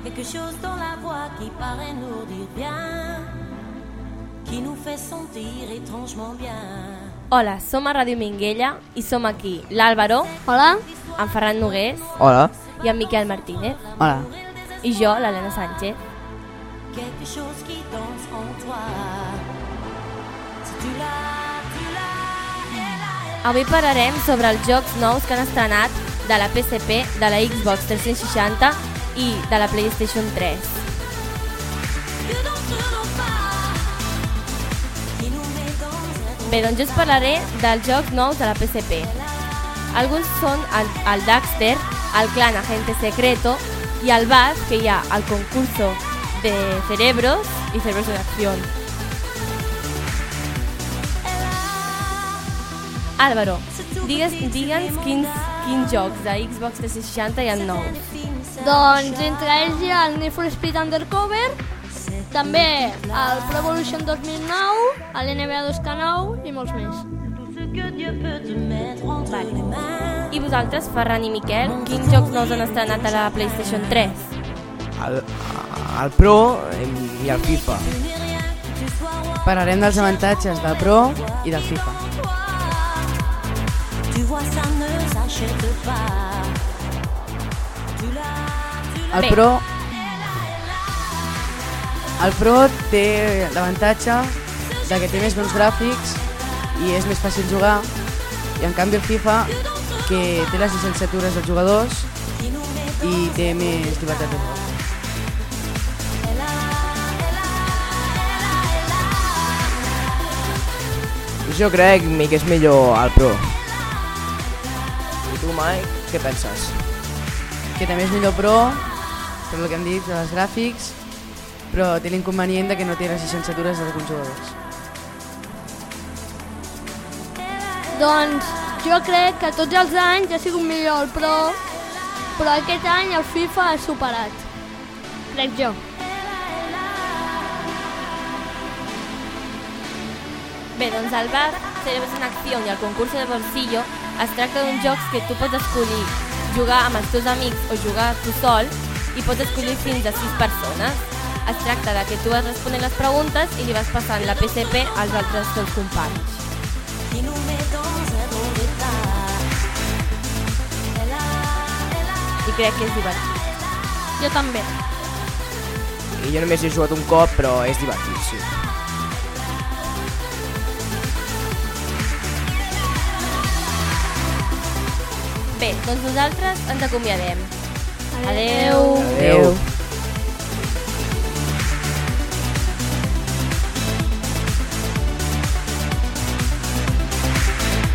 quelque chose dans la voix qui paraît nous dire bien, qui nous fait sentir étrangement bien. Hola, som a Ràdio Minguella i som aquí l'Àlvaro, Hola. en Ferran Nogués Hola. i en Miquel Martínez. Hola. I jo, l'Helena Sánchez. Quelque chose qui danse en toi. Si tu l'as, elle a. Avui parlarem sobre els jocs nous que han estrenat de la PSP, de la Xbox 360 i de la PlayStation 3. Bé, doncs jo us parlaré dels jocs nous de la PSP. Alguns són el Daxter, el Clan Agente Secreto i el Buzz, que hi ha el concurso de Cerebros i Cerebros en Acción. Álvaro, digue'ns quins jocs de Xbox 360 hi ha nous. Doncs entre ells hi ha el Need for Speed Undercover, també el Pro Evolution 2009, l'NBA 2K9 i molts més. I vosaltres, Ferran i Miquel, quins jocs nous han estrenat a la PlayStation 3? El Pro i el FIFA. Parlarem dels avantatges del Pro i del FIFA. El Pro té l'avantatge que té més bons gràfics i és més fàcil jugar, i en canvi el FIFA, que té les llicenciatures dels jugadors i té més llibertat de joc. Jo crec que és millor el Pro. I tu, Mike, què penses? Que també és millor Pro, per el que hem dit, dels gràfics, però té l'inconvenient que no té les llicenciatures dels jugadors. Doncs jo crec que tots els anys ha sigut millor el Pro, però aquest any el FIFA ha superat. Crec jo. Bé, doncs el Buzz, Cerebros en Acción i el concurso de bolsillo es tracta d'uns jocs que tu pots escollir jugar amb els teus amics o jugar tu sol i pots escollir fins a 6 persones. Es tracta de que tu vas responent les preguntes i li vas passant la PSP als altres teus companys. I crec que és divertit. Jo també. I jo només he jugat un cop, però és divertit, sí. Bé, doncs nosaltres ens acomiadem. Adeu. Adeu.